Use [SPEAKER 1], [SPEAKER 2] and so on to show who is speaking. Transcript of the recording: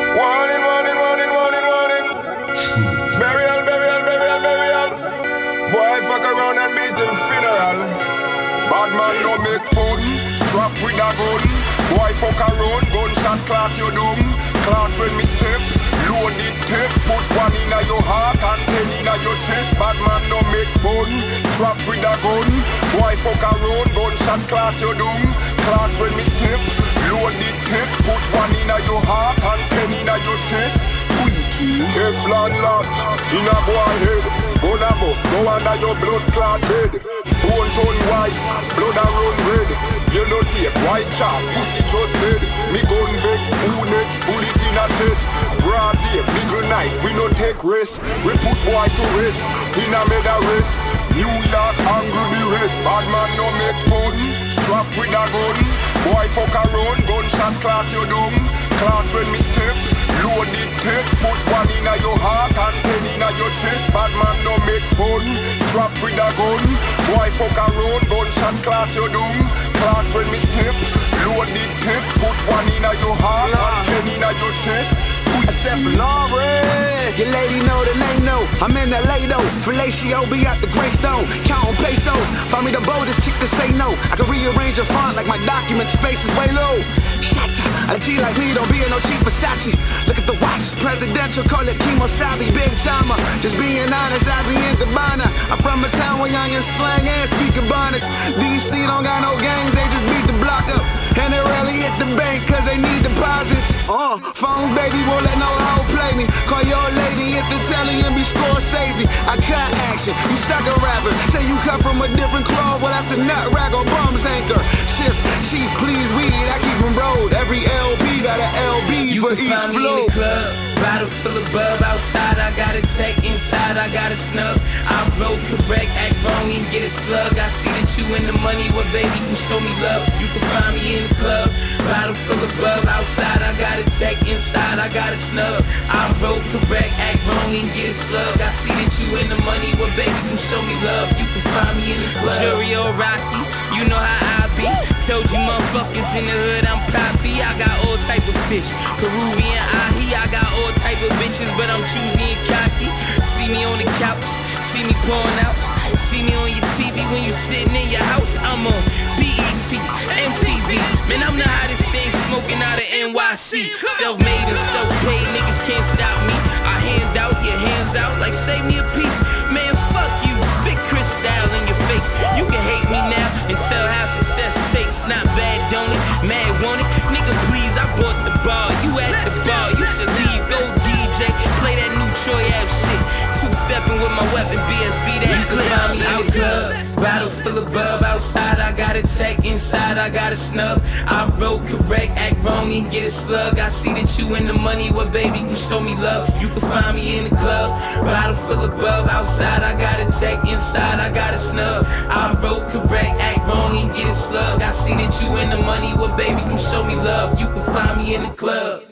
[SPEAKER 1] Warning, warning, warning, warning, warning. Burial, burial, burial, burial. Boy, fuck around and meet him funeral. Bad man no make fun. Strap with a gun. Boy, fuck around. Gunshot clock you doom. Clock when me step. Load it tape. Put one in your heart and 10 in your chest. Bad man no make fun. Strap with a gun. Boy, fuck around. Gunshot clock you doom. Clock when me step. Load it tape. Put one in your heart and 10 in your chest. Teflon launch in a boy head. Gonna bust, go under your blood clot bed. Bone turn white, blood a run red. You no tape, white chop, pussy just dead. Me gun vex, who next, bullet in a chest. Broad day, middle night, we no take rest. We put boy to rest, in a meda rest. New York angle the rest. Bad man no make fun. Strap with a gun. Boy fuck around, gunshot clock you doom. Clocks when me step. Load it tape, put one in your heart and 10 in your chest. Bad man no make fun. Strap with a gun. Boy fuck around, gunshot clock you doom. Clocks when me step. Load it tape, put one in your heart and 10 in your chest.
[SPEAKER 2] I said for Lauren, your lady know the name no. I'm in LA though, fellatio be at the Greystone. Counting pesos, find me the boldest chick to say no. I can rearrange your font like my document space is way low. Shatta, a G like me don't be in no cheap Versace. Look at the watches, presidential, call it Kimosabi, big timer. Just being honest, I be in Gabbana. I'm from a town where young and slang and speak Ebonics. DC don't got no gangs, they just beat the block up. And they rarely hit the bank cause they need deposits. Phones baby won't let no hoe play me. Call your lady if the telly and be Scorsese. I cut action, you suck a rapper. Say you come from a different cloth, well that's a nut rag or bum's anchor. Shift, chief, please weed, I keep them rolled. Every LP got an LB
[SPEAKER 3] you
[SPEAKER 2] for
[SPEAKER 3] can
[SPEAKER 2] each
[SPEAKER 3] find me
[SPEAKER 2] flow.
[SPEAKER 3] in the club, bottle full of bub. Outside I got a tech, inside I got a snub. I roll correct, act wrong and get a slug. I see that you in the money, well baby you show me love. You can find me in the club, bottle full of bub. Outside I got a tech, inside I got a snub. I roll correct, act wrong and get a slug. I see that you in the money, well baby you show me love. You can find me in the club. Jury or Rocky, you know how I be. Told you motherfuckers in the hood I'm poppy. I got all type of fish, Peruvian ahi. I got all type of bitches, but I'm choosy and cocky. See me on the couch, see me pouring out. See me on your TV when you sitting in your house. I'm on BET, MTV. Man, I'm the hottest thing smoking out of NYC. Self-made and self-paid, niggas can't stop me. I hand out, your hands out like save me a piece. Man, fuck you, spit crystal in your face. You can hate me now and tell how success tastes. Not bad, don't it? Mad, want it? Nigga, please, I bought the bar. You at the bar, you should leave. Go DJ, play that new Troy Ave shit. Two-stepping with my weapon, BSB, that clip. I'm in the club, bottle full of bub. Outside I got a tech, inside I got a snub. I roll correct, act wrong and get a slug. I see that you in the money, well baby you show me love. You can find me in the club, bottle full of bub. Outside I got a tech, inside I got a snub. I roll correct, act wrong and get a slug. I see that you in the money, well baby you show me love. You can find me in the club.